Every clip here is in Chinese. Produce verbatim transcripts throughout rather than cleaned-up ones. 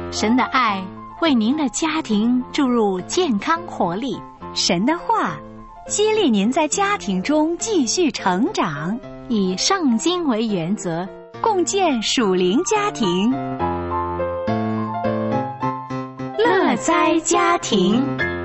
神的爱为您的家庭注入健康活力， 神的话激励您在家庭中继续成长， 以圣经为原则， 共建属灵家庭。 乐哉家庭。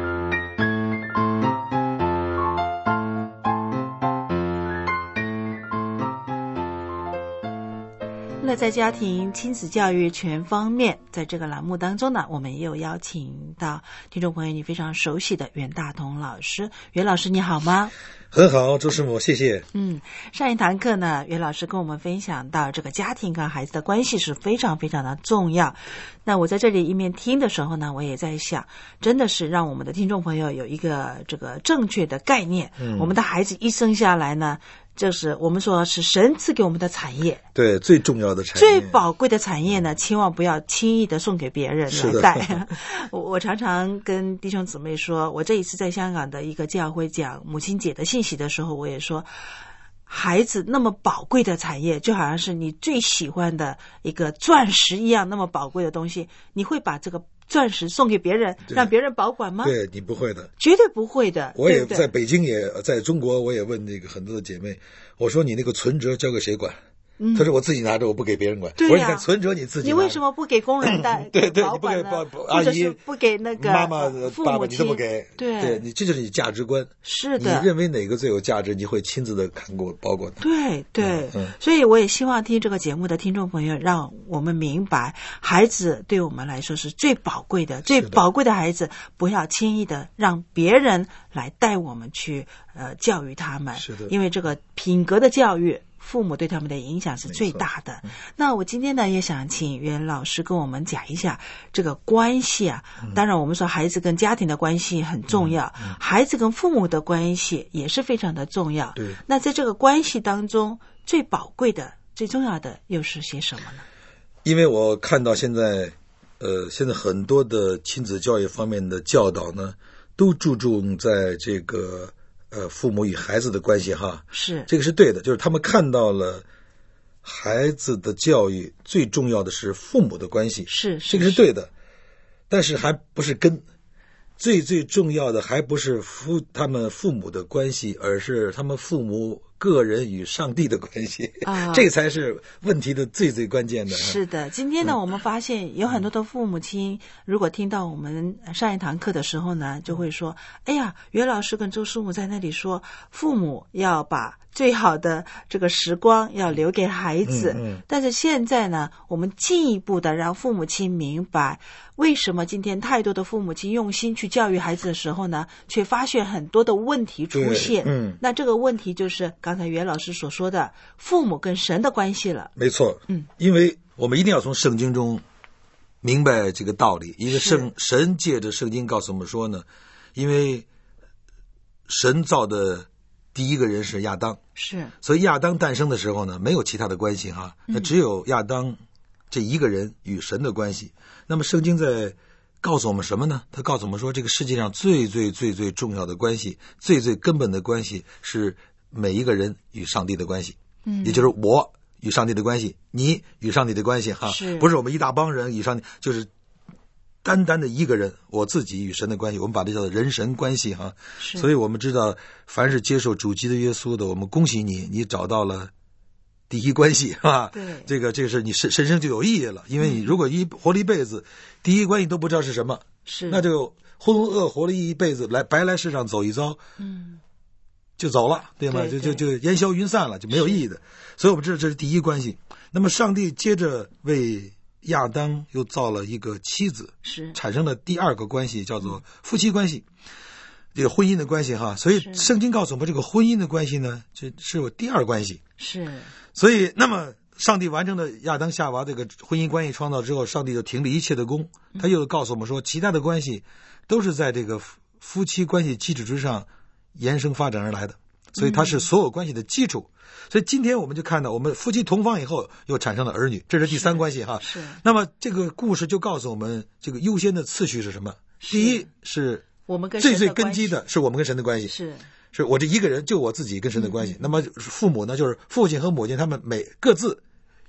乐在家庭亲子教育全方面，在这个栏目当中呢，我们也有邀请到听众朋友你非常熟悉的袁大同老师。袁老师你好吗？ 很好，周师母，谢谢。 嗯，上一堂课呢，袁老师跟我们分享到这个家庭跟孩子的关系是非常非常的重要。那我在这里一面听的时候呢，我也在想，真的是让我们的听众朋友有一个这个正确的概念。嗯，我们的孩子一生下来呢，就是我们说是神赐给我们的产业， 对，最重要的产业， 最宝贵的产业呢，千万不要轻易的送给别人来带。我我常常跟弟兄姊妹说，我这一次在香港的一个教会讲母亲节的信息的时候，我也说，孩子那么宝贵的产业，就好像是你最喜欢的一个钻石一样那么宝贵的东西，你会把这个钻石送给别人，让别人保管吗？ 对，你不会的， 绝对不会的。 我也对对在北京也，在中国我也问那个很多的姐妹，我说你那个存折交给谁管？嗯，他说我自己拿着，我不给别人管。 对呀、啊， 我说你看存折你自己拿， 你为什么不给工人带？ 对对， 保管呢？ 你不给或者是不给那个妈妈、 父母亲爸爸，你都不给。 对， 对你这就是你价值观。 是的， 你认为哪个最有价值，你会亲自的看过保管它。 对对、 嗯嗯， 所以我也希望听这个节目的听众朋友，让我们明白，孩子对我们来说是最宝贵的，最宝贵的孩子，不要轻易的让别人来带我们去呃教育他们。 是的， 因为这个品格的教育，父母对他们的影响是最大的。嗯、那我今天呢，也想请袁老师跟我们讲一下这个关系啊。嗯、当然，我们说孩子跟家庭的关系很重要，嗯嗯、孩子跟父母的关系也是非常的重要。 对。 那在这个关系当中，最宝贵的、最重要的又是些什么呢？ 因为我看到现在，呃，现在很多的亲子教育方面的教导呢，都注重在这个。呃，父母与孩子的关系哈， 是这个是对的，就是他们看到了孩子的教育最重要的是父母的关系， 是, 是这个是对的，但是还不是根，最最重要的还不是父他们父母的关系，而是他们父母个人与上帝的关系啊，这才是问题的最最关键的。 是的，今天呢，嗯、我们发现有很多的父母亲，如果听到我们上一堂课的时候呢，就会说：“哎呀，袁老师跟周师母在那里说，父母要把最好的这个时光要留给孩子。嗯”嗯，但是现在呢，我们进一步的让父母亲明白，为什么今天太多的父母亲用心去教育孩子的时候呢，却发现很多的问题出现。嗯，那这个问题就是刚才袁老师所说的父母跟神的关系了。 没错，嗯，因为我们一定要从圣经中明白这个道理，因为圣神借着圣经告诉我们说呢，因为神造的第一个人是亚当， 是， 所以亚当诞生的时候呢，没有其他的关系哈，那只有亚当这一个人与神的关系。嗯、那么圣经在告诉我们什么呢？他告诉我们说，这个世界上最最最最重要的关系，最最根本的关系是每一个人与上帝的关系，嗯，也就是我与上帝的关系，你与上帝的关系哈， 是不是我们一大帮人与上帝，就是单单的一个人，我自己与神的关系，我们把这叫做人神关系哈。所以我们知道，凡是接受主基督耶稣的，我们恭喜你，你找到了第一关系哈。 对， 这个这个是你神神生就有意义了，因为你如果一活了一辈子，第一关系都不知道是什么， 是那就浑浑噩活了一辈子，来白来世上走一遭， 嗯。 就走了，对吗？ 对对就就就烟消云散了，就没有意义的。所以我们知道这是第一关系。那么上帝接着为亚当又造了一个妻子， 是产生了第二个关系，叫做夫妻关系，这个婚姻的关系哈。所以圣经告诉我们，这个婚姻的关系呢，这是有第二关系。 是。 所以，那么上帝完成了亚当夏娃这个婚姻关系创造之后，上帝就停了一切的功，他又告诉我们说，其他的关系都是在这个夫妻关系基础之上延伸发展而来的，所以它是所有关系的基础。嗯、所以今天我们就看到，我们夫妻同房以后又产生了儿女，这是第三关系哈。 是。 那么这个故事就告诉我们，这个优先的次序是什么？第一是我们跟最最根基的是我们跟神的关系， 是是我这一个人就我自己跟神的关系。嗯、那么父母呢，就是父亲和母亲他们每各自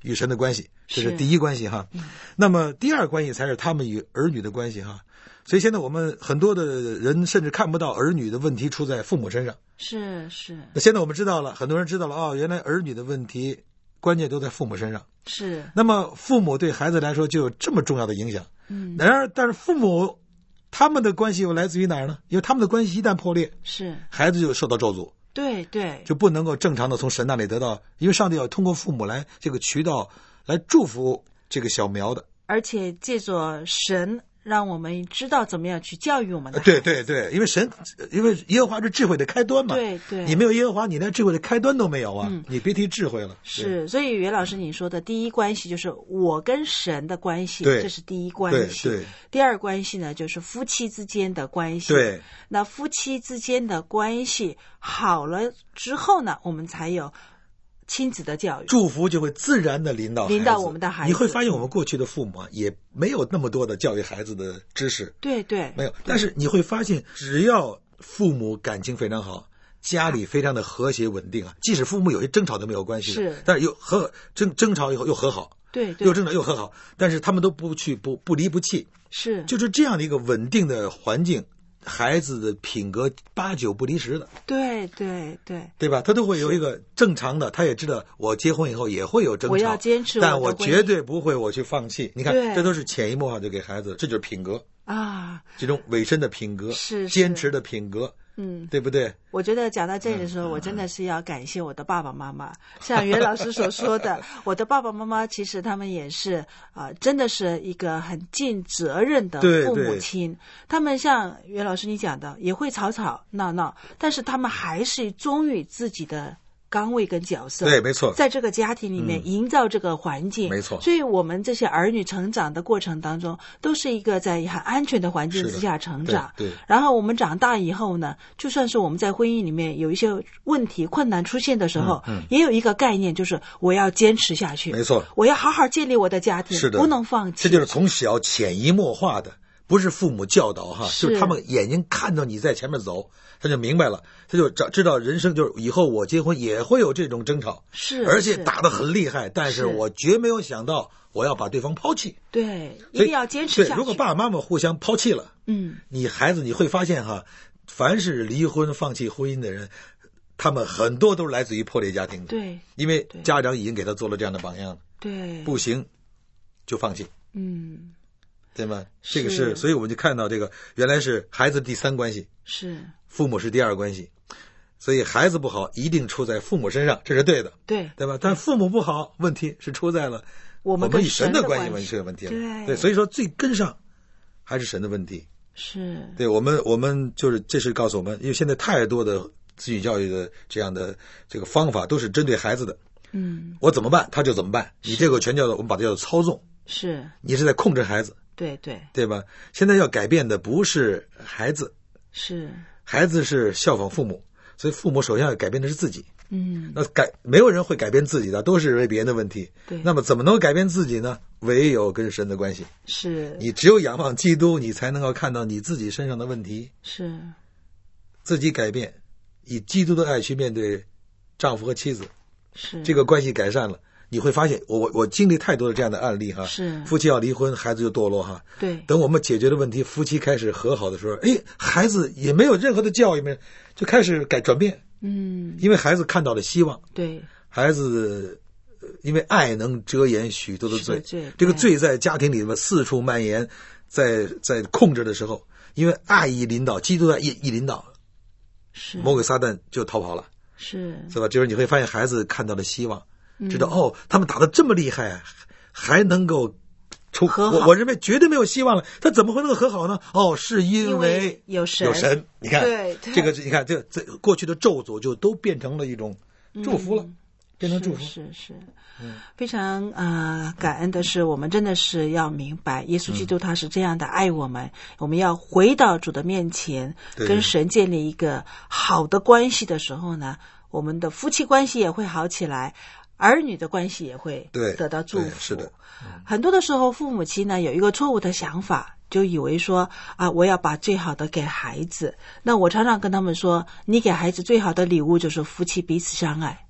与神的关系，这是第一关系哈。那么第二关系才是他们与儿女的关系哈。所以现在我们很多的人甚至看不到儿女的问题出在父母身上。 是是。 那现在我们知道了，很多人知道了哦，原来儿女的问题关键都在父母身上。 是。 那么父母对孩子来说就有这么重要的影响。嗯。然而，但是父母他们的关系又来自于哪儿呢？因为他们的关系一旦破裂， 是孩子就受到咒诅。 对对。就不能够正常的从神那里得到，因为上帝要通过父母来这个渠道来祝福这个小苗的。 而且借着神让我们知道怎么样去教育我们的孩子。对对对，因为神，因为耶和华是智慧的开端嘛。 对对， 你没有耶和华，你连智慧的开端都没有啊！嗯、你别提智慧了。 是，所以袁老师你说的第一关系就是我跟神的关系， 对， 这是第一关系。 对对。 第二关系呢，就是夫妻之间的关系。 对。 那夫妻之间的关系好了之后呢，我们才有亲子的教育， 祝福就会自然的临到孩子临到我们的孩子。 你会发现我们过去的父母啊，也没有那么多的教育孩子的知识。 对对， 没有。但是你会发现，只要父母感情非常好，家里非常的和谐稳定啊，即使父母有些争吵都没有关系的， 是， 但是又和争争吵以后又和好， 对对， 又争吵又和好，但是他们都不去不不离不弃， 是， 就是这样的一个稳定的环境。孩子的品格八九不离十的， 对对对， 对吧？他都会有一个正常的，他也知道我结婚以后也会有争吵， 我要坚持， 但我绝对不会我去放弃。你看，这都是潜移默化就给孩子，这就是品格啊， 这种委身的品格， 是坚持的品格。 嗯， 对不对？ 我觉得讲到这里的时候，嗯、我真的是要感谢我的爸爸妈妈。像袁老师所说的，我的爸爸妈妈其实他们也是啊、呃，真的是一个很尽责任的父母亲。他们像袁老师你讲的，也会吵吵闹闹，但是他们还是忠于自己的岗位跟角色。 对，没错， 在这个家庭里面营造这个环境。 嗯、没错。 所以我们这些儿女成长的过程当中，都是一个在很安全的环境之下成长。 对。对。 然后我们长大以后呢，就算是我们在婚姻里面有一些问题、困难出现的时候， 嗯嗯、 也有一个概念，就是我要坚持下去。 没错。 我要好好建立我的家庭， 是的， 不能放弃。 这就是从小潜移默化的。不是父母教导哈， 是就是他们眼睛看到你在前面走，他就明白了，他就知道人生就是以后我结婚也会有这种争吵， 是， 而且打得很厉害，但是我绝没有想到我要把对方抛弃。 对，一定要坚持下去。 如果爸爸妈妈互相抛弃了， 嗯， 你孩子你会发现哈，凡是离婚放弃婚姻的人，他们很多都是来自于破裂家庭的。 对， 因为家长已经给他做了这样的榜样。 对， 不行就放弃。 嗯。 对吗？这个是，所以我们就看到这个原来是孩子第三关系， 是父母是第二关系，所以孩子不好一定出在父母身上，这是对的， 对对吧？但父母不好，问题是出在了我们与神的关系问题这个问题了， 对对，所以说最根上还是神的问题， 是对我们我们就是这是告诉我们，因为现在太多的子女教育的这样的这个方法都是针对孩子的， 嗯， 我怎么办他就怎么办，你这个全叫做我们把它叫做操纵， 是你是在控制孩子。 对对对吧？现在要改变的不是孩子， 是孩子是效仿父母，所以父母首先要改变的是自己。 嗯， 那改没有人会改变自己的，都是为别人的问题。 对， 那么怎么能够改变自己呢？唯有跟神的关系。 是， 你只有仰望基督，你才能够看到你自己身上的问题。 是， 自己改变，以基督的爱去面对丈夫和妻子， 是这个关系改善了。你会发现，我我我经历太多的这样的案例哈， 是夫妻要离婚，孩子就堕落哈。 对， 等我们解决了问题，夫妻开始和好的时候，哎，孩子也没有任何的教育，没就开始改转变。 嗯， 因为孩子看到了希望。 对， 孩子因为爱能遮掩许多的罪， 罪这个罪在家庭里面四处蔓延，在在控制的时候，因为爱一临到，基督的爱一临到， 是魔鬼撒旦就逃跑了， 是是吧？就是你会发现孩子看到了希望。知道哦，他们打得这么厉害，还能够出和好。 我我认为绝对没有希望了，他怎么会能够和好呢？哦，是因为有神， 有神。你看， 对对这个，你看这这过去的咒诅就都变成了一种祝福了， 嗯、 变成祝福。 是是是， 嗯， 非常呃感恩的是，我们真的是要明白，耶稣基督他是这样的爱我们，嗯、我们要回到主的面前，跟神建立一个好的关系的时候呢，我们的夫妻关系也会好起来。儿女的关系也会得到祝福。 是的、 嗯，很多的时候父母亲呢有一个错误的想法，就以为说啊，我要把最好的给孩子。那我常常跟他们说，你给孩子最好的礼物就是夫妻彼此相爱。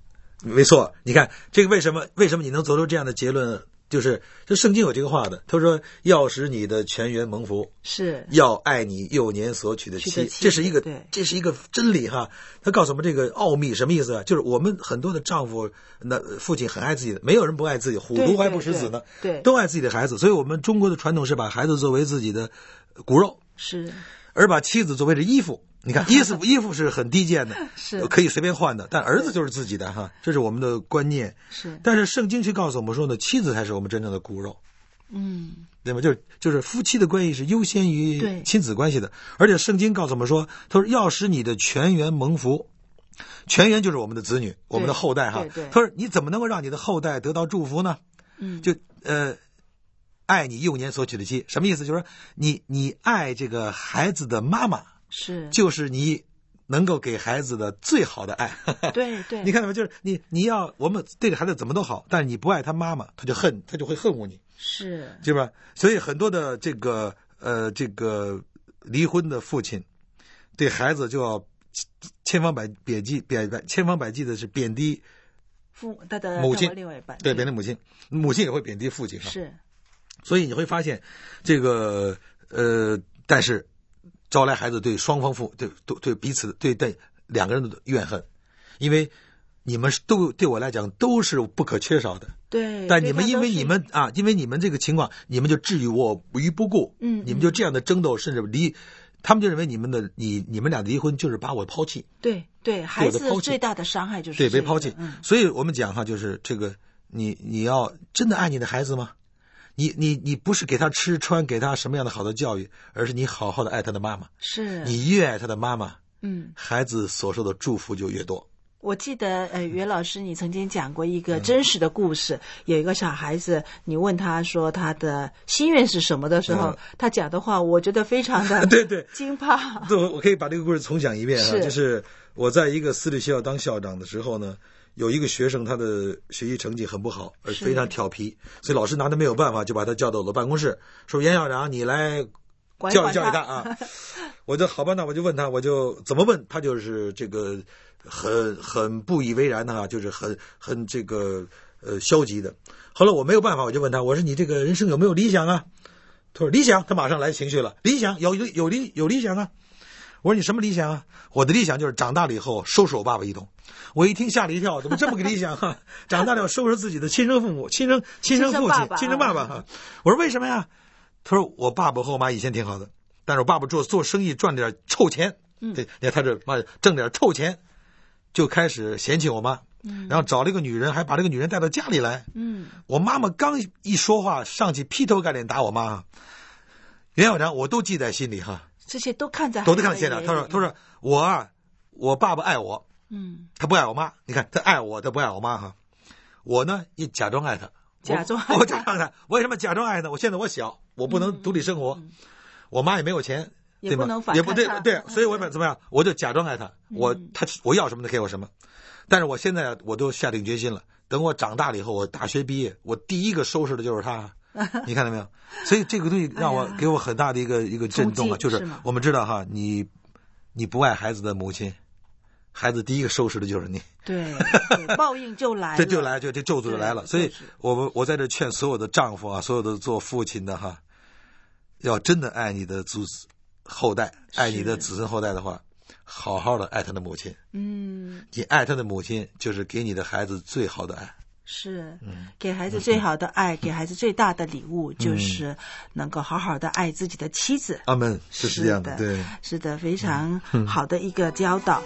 没错，你看这个为什么为什么你能做出这样的结论？就是这圣经有这个话的，他说要使你的全员蒙福， 是要爱你幼年所娶的妻，这是一个这是一个真理哈。他告诉我们这个奥秘什么意思啊？就是我们很多的丈夫，那父亲很爱自己的，没有人不爱自己，虎毒还不食子呢， 对， 都爱自己的孩子。所以我们中国的传统是把孩子作为自己的骨肉， 是， 而把妻子作为这衣服。你看，衣服衣服是很低贱的， 是可以随便换的，但儿子就是自己的哈，这是我们的观念。 是， 但是圣经却告诉我们说呢，妻子才是我们真正的骨肉。 嗯， 对吗？就是就是夫妻的关系是优先于亲子关系的，而且圣经告诉我们说，他说要使你的全员蒙福，全员就是我们的子女，我们的后代哈。他说你怎么能够让你的后代得到祝福呢？嗯，就呃。爱你幼年所娶的妻，什么意思？就是说你你爱这个孩子的妈妈， 是就是你能够给孩子的最好的爱。 对对， 你看到没？就是你你要我们对着孩子怎么都好，但是你不爱他妈妈，他就恨，他就会恨恶你， 是， 对吧？所以很多的这个呃这个离婚的父亲对孩子就要千方百贬低贬千方百计的是贬低父他的母亲， 另外一半对，贬低母亲，母亲也会贬低父亲， 是。 所以你会发现，这个呃，但是招来孩子对双方父对对对彼此对对两个人的怨恨，因为你们都对我来讲都是不可缺少的。 对。 但你们因为你们啊，因为你们这个情况，你们就置于我于不顾。嗯。你们就这样的争斗，甚至离，他们就认为你们的你你们俩的离婚就是把我抛弃。 对对，孩子最大的伤害就是对被抛弃。嗯。所以我们讲哈，就是这个，你你要真的爱你的孩子吗？你你你不是给他吃穿，给他什么样的好的教育，而是你好好的爱他的妈妈。 是， 你越爱他的妈妈， 嗯， 孩子所受的祝福就越多。 我记得呃，袁老师你曾经讲过一个真实的故事，嗯、有一个小孩子，你问他说他的心愿是什么的时候，嗯、他讲的话，我觉得非常的对对惊怕。 对，我可以把这个故事重讲一遍啊，就是我在一个私立学校当校长的时候呢。有一个学生，他的学习成绩很不好，而非常调皮，所以老师拿他没有办法，就把他叫到我的办公室，说：“袁校长，你来教育教育他啊。”我就好吧，那我就问他，我就怎么问他，就是这个很很不以为然的啊，就是很很这个呃消极的。后来我没有办法，我就问他，我说：“你这个人生有没有理想啊？”他说：“理想。”他马上来情绪了，理想有有有理有理想啊。我说：“你什么理想啊？”我的理想就是长大了以后收拾我爸爸一通。我一听吓了一跳，怎么这么个理想啊？长大了要收拾自己的亲生父母、亲生亲生父亲、亲生爸爸哈。我说为什么呀？他说我爸爸和我妈以前挺好的，但是我爸爸做做生意赚点臭钱，嗯，对，你看他这妈挣点臭钱，就开始嫌弃我妈，嗯，然后找了一个女人，还把这个女人带到家里来，嗯，我妈妈刚一说话，上去劈头盖脸打我妈。袁校长，我都记在心里哈。 这些都看在都得看现场。他说：“他说我啊，我爸爸爱我，嗯，他不爱我妈。你看他爱我，他不爱我妈哈。我呢也假装爱他， 假装爱我假装爱他。为什么假装爱他？我现在我小，我不能独立生活，嗯、我妈也没有钱， 也不能反也不对对，所以我怎么样？我就假装爱他。我他我要什么他给我什么。但是我现在我都下定决心了，等我长大了以后，我大学毕业，我第一个收拾的就是他。”你看到没有？所以这个东西让我给我很大的一个一个震动啊，就是我们知道哈，你你不爱孩子的母亲，孩子第一个收拾的就是你， 对，报应就来了， 这就来就这咒诅就来了。所以我们我在这劝所有的丈夫啊，所有的做父亲的哈，要真的爱你的子后代，爱你的子孙后代的话，好好的爱他的母亲。嗯，你爱他的母亲，就是给你的孩子最好的爱。 是，给孩子最好的爱，嗯、给孩子最大的礼物，就是能够好好的爱自己的妻子。 阿门，是这样的，对， 是的，非常好的一个教导。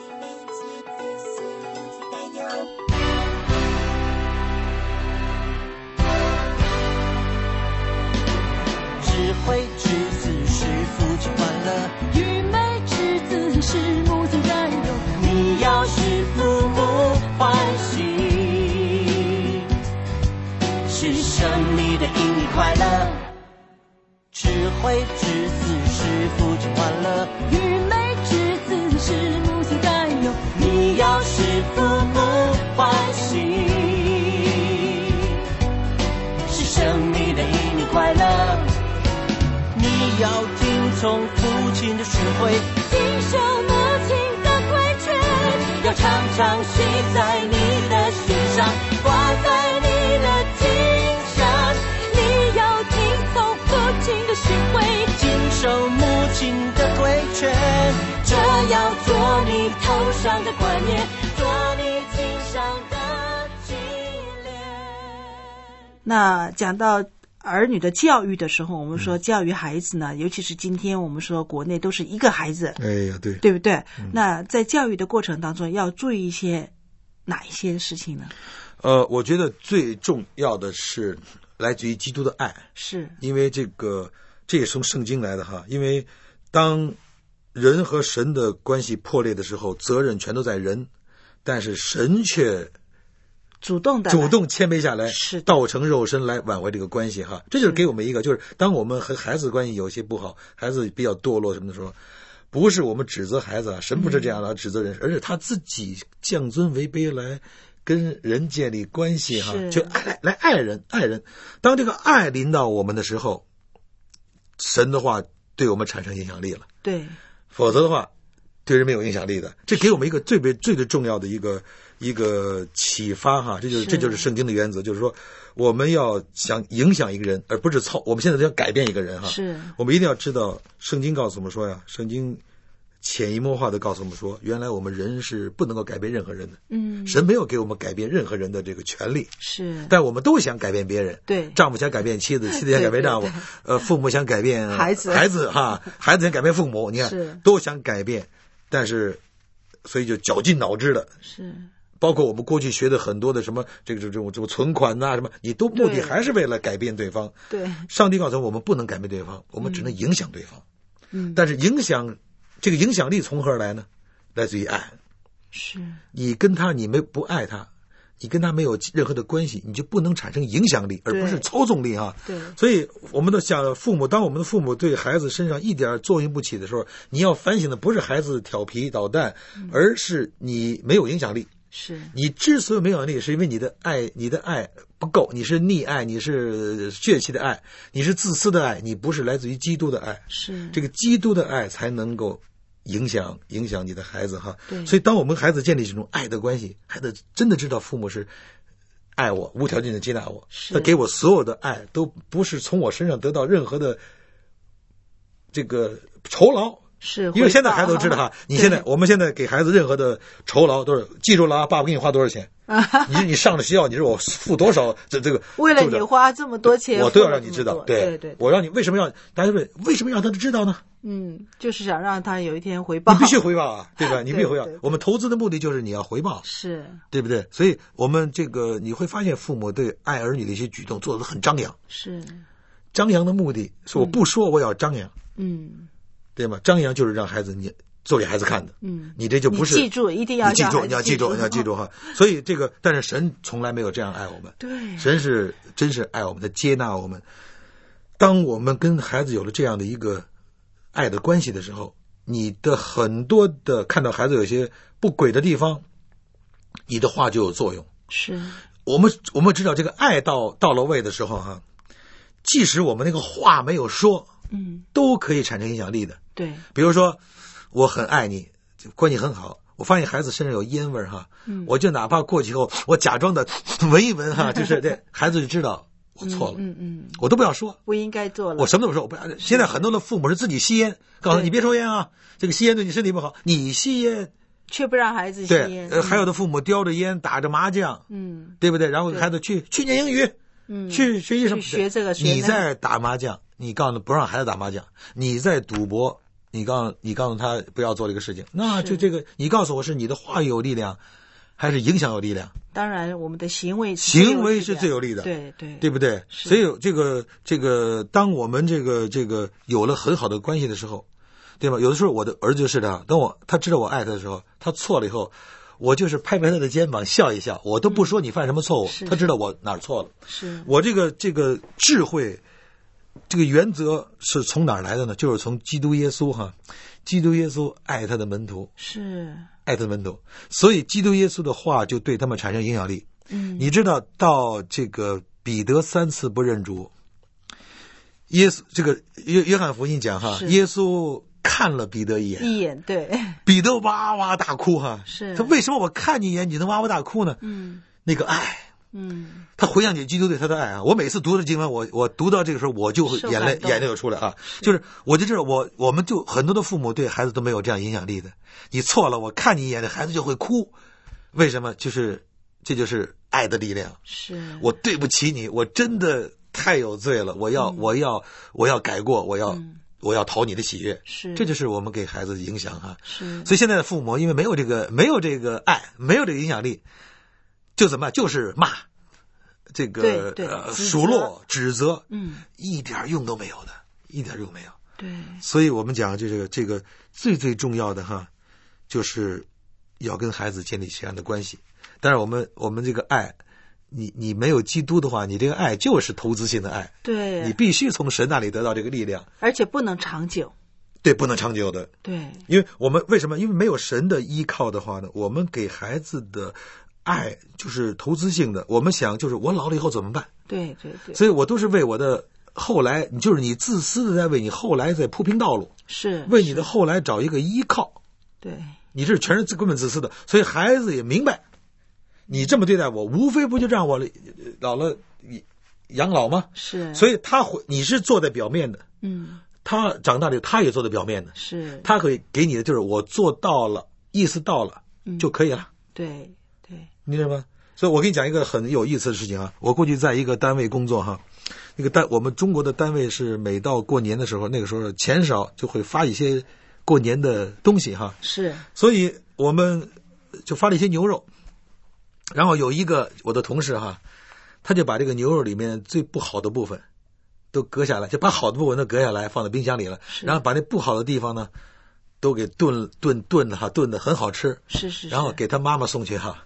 智慧之子是父亲欢乐， 愚昧之子是母亲担忧。 你要使父母欢喜。是生你的因你快乐，智慧之子是父亲欢乐， 愚昧之子是母亲担忧。 你要使父母欢喜，是生你的因你快乐。你要听从父亲的训诲， 谨守母亲的规劝， 要常常写在你的心上，挂在你的颈上。你要听从父亲的训诲，谨守母亲的规劝，这要做你头上的冠冕，做你颈上的记念。 那讲到儿女的教育的时候，我们说教育孩子呢，尤其是今天我们说国内都是一个孩子， 哎呀，对， 对不对？ 嗯、 那在教育的过程当中，要注意一些哪一些事情呢？ 呃，我觉得最重要的是来自于基督的爱， 是因为这个这也是从圣经来的哈。因为当人和神的关系破裂的时候，责任全都在人，但是神却主动的主动谦卑下来， 是道成肉身来挽回这个关系哈。这就是给我们一个，就是当我们和孩子关系有些不好，孩子比较堕落什么的时候，不是我们指责孩子啊，神不是这样的、嗯、指责人，而是他自己降尊为卑来跟人建立关系哈，就爱来爱人爱人。当这个爱临到我们的时候，神的话对我们产生影响力了， 对， 否则的话对人没有影响力的。这给我们一个最最最最重要的一个一个启发哈，这就是这就是圣经的原则，就是说我们要想影响一个人，而不是操。我们现在要改变一个人哈， 是我们一定要知道，圣经告诉我们说呀，圣经潜移默化的告诉我们说，原来我们人是不能够改变任何人的， 嗯， 神没有给我们改变任何人的这个权利， 是， 但我们都想改变别人， 对， 丈夫想改变妻子，妻子想改变丈夫，对对对，呃，父母想改变孩子， 孩子哈，孩子想改变父母，你看都想改变，但是所以就绞尽脑汁的， 是。 包括我们过去学的很多的什么这个这种这种存款呐、啊、什么，你都目的还是为了改变对方。 对， 上帝告诉我们不能改变对方，我们只能影响对方。 嗯， 但是影响这个影响力从何而来呢？来自于爱。 是你跟他你没不爱他，你跟他没有任何的关系，你就不能产生影响力，而不是操纵力啊。 对， 所以我们的想父母，当我们的父母对孩子身上一点作用不起的时候，你要反省的不是孩子调皮捣蛋，嗯、而是你没有影响力。 是你之所以没有影响力，是因为你的爱，你的爱不够，你是溺爱，你是血气的爱，你是自私的爱，你不是来自于基督的爱。 是这个基督的爱才能够影响影响你的孩子哈。 对， 所以当我们孩子建立这种爱的关系，孩子真的知道父母是爱我，无条件的接纳我，他给我所有的爱，都不是从我身上得到任何的这个酬劳。 是， 因为现在孩子都知道哈，你现在我们现在给孩子任何的酬劳都是记住了啊，爸爸给你花多少钱，你你上了学校，你说我付多少，这这个为了你花这么多钱， 我都要让你知道， 对对对， 我让你为什么要大家问为什么让他知道呢？ 嗯，就是想让他有一天回报， 你必须回报啊，对吧？你必须回报。 对对对， 我们投资的目的就是你要回报， 是对不对？所以我们这个你会发现，父母对爱儿女的一些举动做得很张扬， 是张扬的目的是我不说，我要张扬， 嗯。 对吗？张扬就是让孩子你做给孩子看的， 嗯， 你这就不是记住，一定要你记住， 你要记住，你要记住哈。所以这个，但是神从来没有这样爱我们， 对， 神是真是爱我们的，接纳我们。当我们跟孩子有了这样的一个爱的关系的时候，你的很多的看到孩子有些不轨的地方，你的话就有作用。 是我们我们知道这个爱到到了位的时候哈，即使我们那个话没有说， 嗯， 都可以产生影响力的。 对， 比如说我很爱你，关系很好，我发现孩子身上有烟味哈、嗯，我就哪怕过去后我假装的闻一闻哈，就是对孩子就知道我错了， 嗯 嗯, 嗯， 我都不要说， 不应该做了， 我什么都不说，我不。现在很多的父母是自己吸烟，告诉你别抽烟啊，这个吸烟对你身体不好，你吸烟却不让孩子吸烟， 对，呃，还有的父母叼着烟打着麻将， 嗯， 对不对？然后孩子去去念英语， 嗯， 去学习什么？ 学这个学那个， 你在打麻将，你告诉他不让孩子打麻将，你在赌博。你告诉你告诉他不要做这个事情，那就这个，你告诉我是你的话语有力量，还是影响有力量？ 当然，我们的行为行为是最有力的， 对对， 对不对？所以这个这个，当我们这个这个有了很好的关系的时候，对吧？有的时候我的儿子就是的，等我他知道我爱他的时候，他错了以后，我就是拍拍他的肩膀笑一笑，我都不说你犯什么错误， 嗯、 他知道我哪儿错了。 是我这个这个智慧。这个原则是从哪儿来的呢？就是从基督耶稣哈，基督耶稣爱他的门徒， 是爱他的门徒，所以基督耶稣的话就对他们产生影响力。 嗯， 你知道到这个彼得三次不认主，耶稣这个约约翰福音讲哈，耶稣看了彼得一眼， 一眼对， 彼得哇哇大哭哈、啊。 是他为什么我看你一眼你能哇哇大哭呢？ 嗯， 那个爱。 嗯， 他回想起基督对他的爱啊！我每次读的经文，我我读到这个时候，我就会眼泪眼泪就出来啊！就是我就知道，我我们就很多的父母对孩子都没有这样影响力的。你错了，我看你一眼，孩子就会哭。为什么？就是这就是爱的力量。 是我对不起你，我真的太有罪了，我要、嗯、我要我要改过，我要、嗯、我要讨你的喜悦。 是， 这就是我们给孩子的影响哈、啊。 是， 所以现在的父母因为没有这个没有这个爱，没有这个影响力。就怎么就是骂，这个呃数落、指责， 嗯， 一点用都没有的，一点用没有。 对， 所以我们讲这个这个最最重要的哈，就是要跟孩子建立这样的关系。但是我们我们这个爱，你你没有基督的话，你这个爱就是投资性的爱， 对， 你必须从神那里得到这个力量， 而且不能长久。 对，不能长久的。 对， 因为我们为什么？因为没有神的依靠的话呢，我们给孩子的爱就是投资性的。我们想就是我老了以后怎么办？ 对对对。 所以我都是为我的后来，你就是你自私的在为你后来在铺平道路， 是为你的后来找一个依靠。 对， 你这全是根本自私的。所以孩子也明白，你这么对待我，无非不就让我老了养老吗？ 是。所以他会，你是做在表面的， 嗯。 他长大了，他也做在表面的， 是他可以给你的就是我做到了，意思到了、嗯、就可以了。 对对， 你知道吗？所以我给你讲一个很有意思的事情啊。我过去在一个单位工作哈，那个单我们中国的单位是每到过年的时候，那个时候钱少就会发一些过年的东西哈。 是， 所以我们就发了一些牛肉，然后有一个我的同事哈，他就把这个牛肉里面最不好的部分都割下来，就把好的部分都割下来放在冰箱里了，然后把那不好的地方呢都给炖炖炖了哈，炖的很好吃。 是 是, 是。 然后给他妈妈送去哈。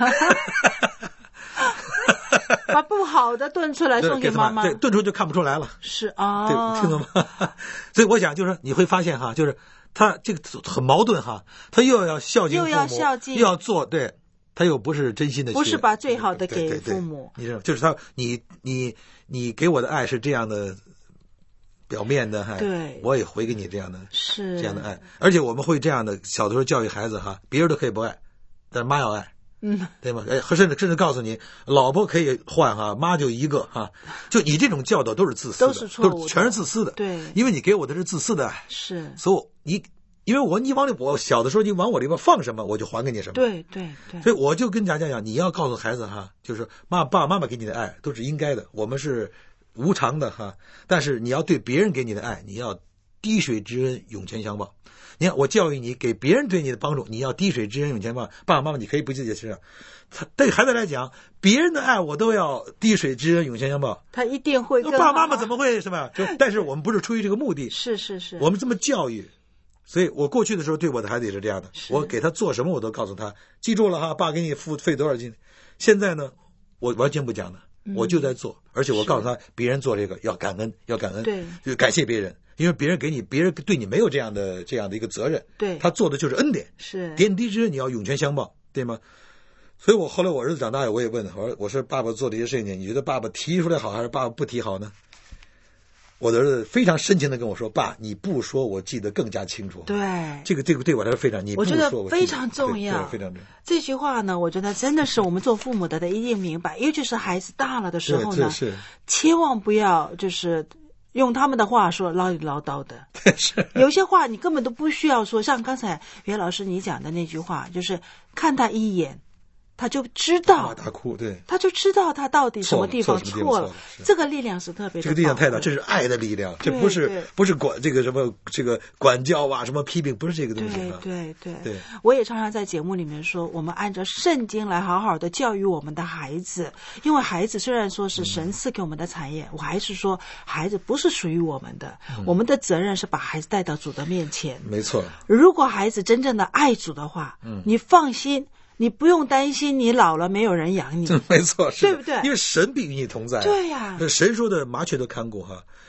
把不好的炖出来送给妈妈。 对，炖出就看不出来了。 是啊。 对，听懂吗？所以我想就是你会发现哈，就是他这个很矛盾哈，他又要孝敬父母， 又要孝敬， 又要做，对。他又不是真心的， 不是把最好的给父母。 你知道，就是他，你你你给我的爱是这样的，表面的， 对， 我也回给你这样的， 是这样的爱。而且我们会这样的，小的时候教育孩子哈，别人都可以不爱，但是妈要爱， 嗯， 对吗？哎，甚至甚至告诉你，老婆可以换哈，妈就一个哈，就你这种教导都是自私的， 都是错误的， 都是全是自私的， 对， 因为你给我的是自私的爱， 是， 所以你。因为我你往里我小的时候你往我里边放什么我就还给你什么， 对对对， 所以我就跟大家讲，你要告诉孩子哈，就是妈爸爸妈妈给你的爱都是应该的，我们是无偿的哈，但是你要对别人给你的爱，你要滴水之恩涌泉相报。你看我教育你，给别人对你的帮助，你要滴水之恩涌泉相报。爸爸妈妈你可以不记在身上，他对孩子来讲，别人的爱我都要滴水之恩涌泉相报， 他一定会更好。 爸爸妈妈怎么会什么？就但是我们不是出于这个目的， 是是是， 我们这么教育。所以我过去的时候对我的孩子也是这样的，我给他做什么我都告诉他，记住了哈，爸给你付费多少金。现在呢，我完全不讲的， 嗯、 我就在做，而且我告诉他，别人做这个要感恩，要感恩， 对， 就感谢别人，因为别人给你，别人对你没有这样的这样的一个责任， 对， 他做的就是恩典， 是点滴之恩你要涌泉相报，对吗？所以我后来我儿子长大了，我也问我说，我说爸爸做这些事情，你觉得爸爸提出来好还是爸爸不提好呢？我的儿子非常深情的跟我说：“爸，你不说，我记得更加清楚。” 对， 这个这个对我来说非常，你不说我觉得非常重要， 非常重要。 这句话呢，我觉得真的是我们做父母的的一定明白，尤其是孩子大了的时候呢， 是千万不要就是用他们的话说唠里唠叨的。 是， 有些话你根本都不需要说，像刚才袁老师你讲的那句话，就是看他一眼。他就知道， 大哭，对， 他就知道他到底什么地方错了，这个力量是特别的， 这个力量太大，这是爱的力量，这不是不是管这个什么这个管教啊，什么批评，不是这个东西。 对对对， 我也常常在节目里面说，我们按照圣经来好好的教育我们的孩子，因为孩子虽然说是神赐给我们的产业，我还是说孩子不是属于我们的，我们的责任是把孩子带到主的面前。 没错， 如果孩子真正的爱主的话，你放心。你不用担心你老了没有人养你， 没错，是对不对？ 因为神必与你同在。 对呀、 啊，神说的麻雀都看过哈，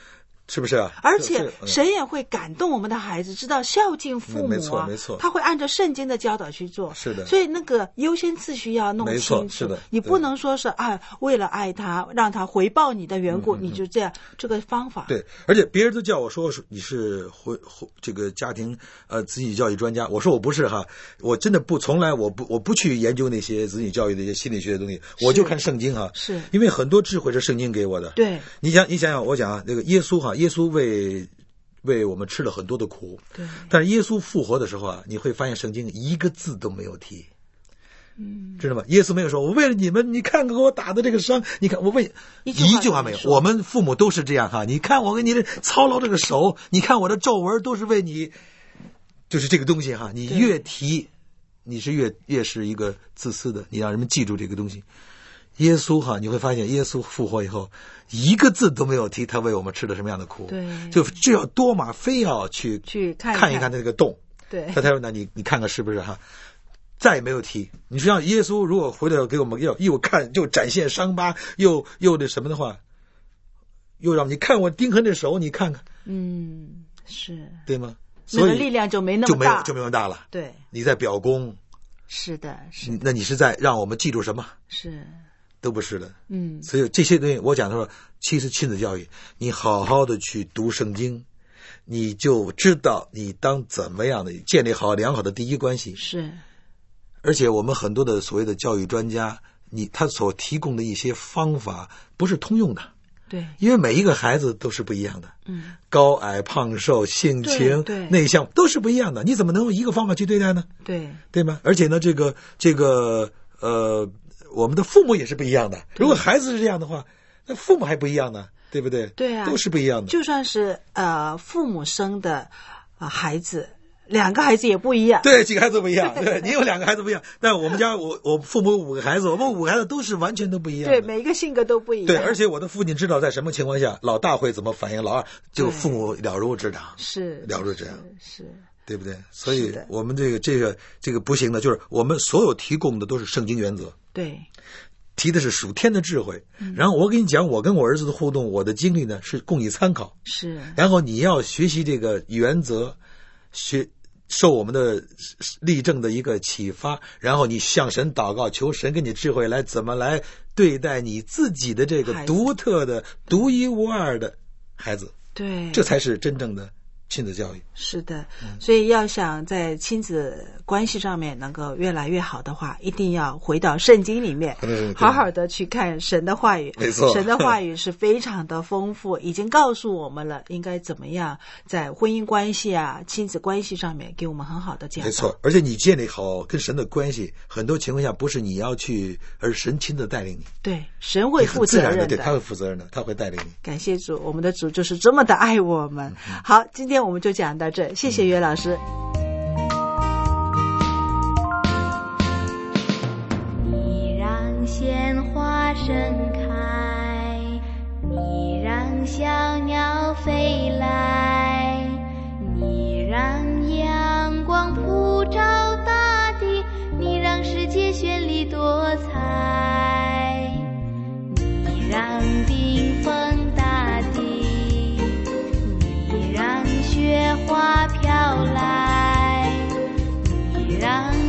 是不是啊？ 而且嗯神也会感动我们的孩子，知道孝敬父母啊， 没错没错， 他会按照圣经的教导去做。 是的， 所以那个优先次序要弄清楚。 没错，是的， 你不能说是啊，为了爱他，让他回报你的缘故， 嗯嗯嗯你就这样这个方法。 对，而且别人都叫我说你是回回这个家庭呃子女教育专家，我说我不是哈，我真的不从来我不我不去研究那些子女教育的一些心理学的东西，我就看圣经哈， 是因为很多智慧是圣经给我的。 对， 你想你想想，我讲啊，那个耶稣哈，耶稣为为我们吃了很多的苦， 对， 但是耶稣复活的时候啊，你会发现圣经一个字都没有提。 嗯， 知道吗？耶稣没有说，我为了你们，你看看我打的这个伤，你看我为一句话, 一句话没有。我们父母都是这样哈，你看我给你的操劳这个手，你看我的皱纹都是为你，就是这个东西哈。你越提，你是越越是一个自私的，你让人们记住这个东西。耶稣哈，你会发现耶稣复活以后，一个字都没有提他为我们吃了什么样的苦， 对， 就就要多马非要去去看看一看那个洞， 对， 他才说那你你看看是不是哈。再也没有提。你说让耶稣如果回来给我们又又看就展现伤疤，又又那什么的话，又让你看我钉痕的手，你看看， 嗯，是对吗？ 所以那个力量就没那么大， 就没有就没有那么大了。 对， 你在表功， 是的，是的， 那你是在让我们记住什么？ 是， 都不是的。 嗯， 所以这些东西我讲的说，其实亲子教育，你好好的去读圣经。你就知道你当怎么样的建立好良好的第一关系。 是。 而且我们很多的所谓的教育专家，你他所提供的一些方法不是通用的， 对， 因为每一个孩子都是不一样的， 嗯， 高矮胖瘦性情内向都是不一样的，你怎么能用一个方法去对待呢？ 对， 对吗？而且呢，这个这个呃，我们的父母也是不一样的。如果孩子是这样的话，那父母还不一样呢，对不对？ 对啊， 都是不一样的。 就算是呃父母生的呃孩子。两个孩子也不一样， 对，几个孩子不一样，对，你有两个孩子不一样，但我们家我我父母五个孩子，我们五个孩子都是完全都不一样的， 对，每一个性格都不一样， 对，而且我的父亲知道在什么情况下老大会怎么反应，老二就父母了如指掌， 是了如指掌， 是，是对不对？所以我们这个这个这个不行的，就是我们所有提供的都是圣经原则， 对。 提的是属天的智慧，嗯、然后我跟你讲，我跟我儿子的互动，我的经历呢是供你参考， 是， 然后你要学习这个原则，学。受我们的例证的一个启发，然后你向神祷告，求神给你智慧来怎么来对待你自己的这个独特的、独一无二的孩子。 对， 这才是真正的亲子教育。 是的，所以要想在亲子关系上面能够越来越好的话，一定要回到圣经里面，好好的去看神的话语。 没错， 神的话语是非常的丰富，已经告诉我们了应该怎么样在婚姻关系啊、亲子关系上面给我们很好的教导。 没错，而且你建立好跟神的关系，很多情况下不是你要去，而神亲自带领你。 对，神会负责任的， 自然的，对，他会负责任的，他会带领你。 感谢主，我们的主就是这么的爱我们。嗯、好，今天我们就讲到这，谢谢岳老师。 你让鲜花盛开，你让小鸟飞来，你让阳光普照大地，你让世界绚丽多彩，你让缤纷大地，你让雪花飘来，你让